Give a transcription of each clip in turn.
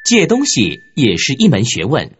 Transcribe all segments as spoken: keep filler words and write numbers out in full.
借东西也是一门学问。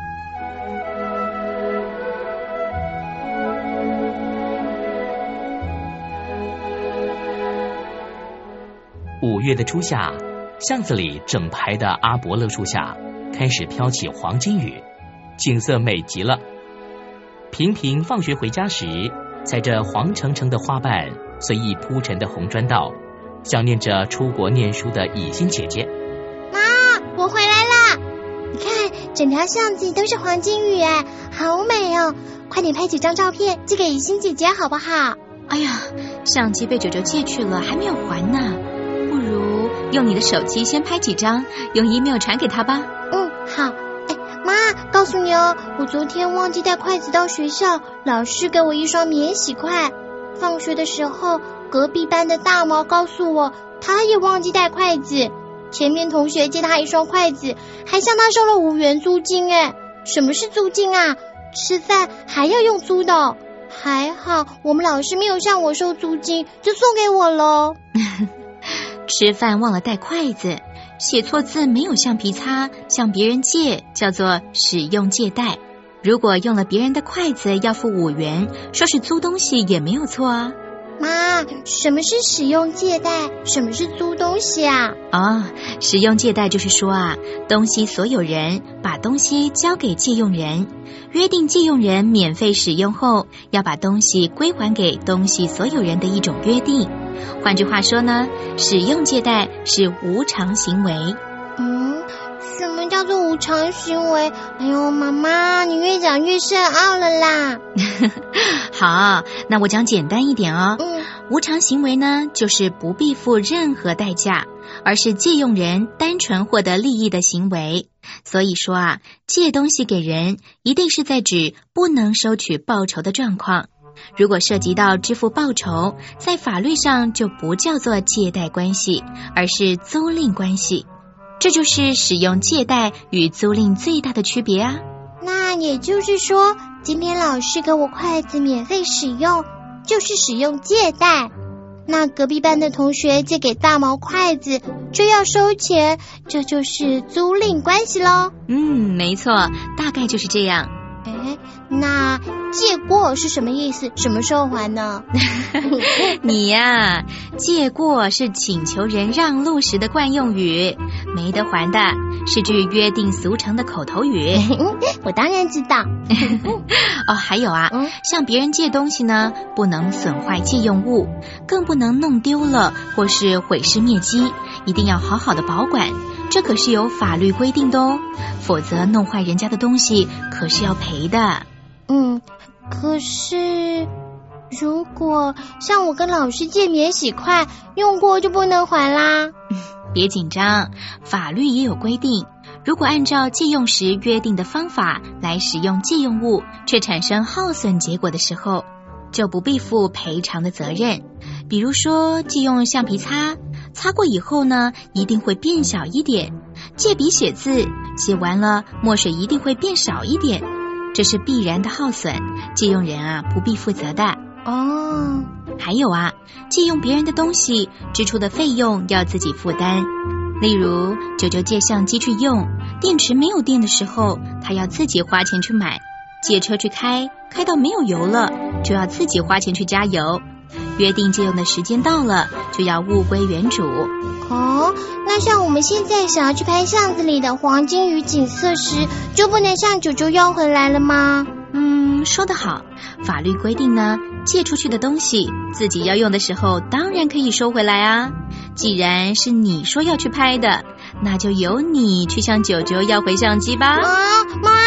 五月的初夏，巷子里整排的阿伯勒树下开始飘起黄金雨，景色美极了。平平放学回家时，踩着黄澄澄的花瓣随意铺成的红砖道，想念着出国念书的以欣姐姐。 妈，我回来啦！你看，整条巷子都是黄金雨哎，好美哦！快点拍几张照片寄给以欣姐姐好不好？ 哎呀，相机被九九借去了，还没有还呢。不如用你的手机先拍几张，用 email 传给他吧。 嗯，好。哎，妈，告诉你哦，我昨天忘记带筷子到学校，老师给我一双免洗筷。放学的时候，隔壁班的大毛告诉我，他也忘记带筷子。前面同学借他一双筷子，还向他收了五元租金。哎，什么是租金啊？吃饭还要用租的。还好我们老师没有向我收租金，就送给我了。 吃饭忘了带筷子，写错字没有橡皮擦，向别人借叫做使用借贷。如果用了别人的筷子要付五元，说是租东西也没有错啊。 妈，什么是使用借贷？什么是租东西啊？ 哦，使用借贷就是说啊，东西所有人把东西交给借用人，约定借用人免费使用后，要把东西归还给东西所有人的一种约定。换句话说呢，使用借贷是无偿行为。 嗯，什么叫做无偿行为？哎呦，妈妈，你越讲越深奥了啦。 好，那我讲简单一点哦。 嗯， 无偿行为呢，就是不必付任何代价，而是借用人单纯获得利益的行为。所以说啊，借东西给人，一定是在指不能收取报酬的状况。如果涉及到支付报酬，在法律上就不叫做借贷关系，而是租赁关系。这就是使用借贷与租赁最大的区别啊。 那也就是说，今天老师给我筷子免费使用，就是使用借贷。那隔壁班的同学借给大毛筷子，就要收钱，这就是租赁关系咯。 嗯，没错，大概就是这样。 哎，那借过是什么意思？什么时候还呢？ 你呀，借过是请求人让路时的惯用语，没得还的是句约定俗成的口头语。 我当然知道。 哦，还有啊，嗯、向别人借东西呢，不能损坏借用物，更不能弄丢了或是毁尸灭迹，一定要好好的保管。这可是有法律规定的哦，否则弄坏人家的东西可是要赔的。 嗯，可是如果像我跟老师借免洗筷，用过就不能还啦。 别紧张，法律也有规定，如果按照借用时约定的方法来使用借用物，却产生耗损结果的时候，就不必负赔偿的责任。比如说借用橡皮擦，擦过以后呢，一定会变小一点；借笔写字，写完了墨水一定会变少一点，这是必然的耗损，借用人啊不必负责的。 哦， 还有啊，借用别人的东西，支出的费用要自己负担。例如九九借相机去用，电池没有电的时候，他要自己花钱去买；借车去开，开到没有油了，就要自己花钱去加油。约定借用的时间到了，就要物归原主。 哦，那像我们现在想要去拍巷子里的黄金雨景色时，就不能向九九要回来了吗？ 嗯，说得好。法律规定呢，借出去的东西自己要用的时候，当然可以收回来啊。既然是你说要去拍的，那就由你去向九九要回相机吧。 啊，妈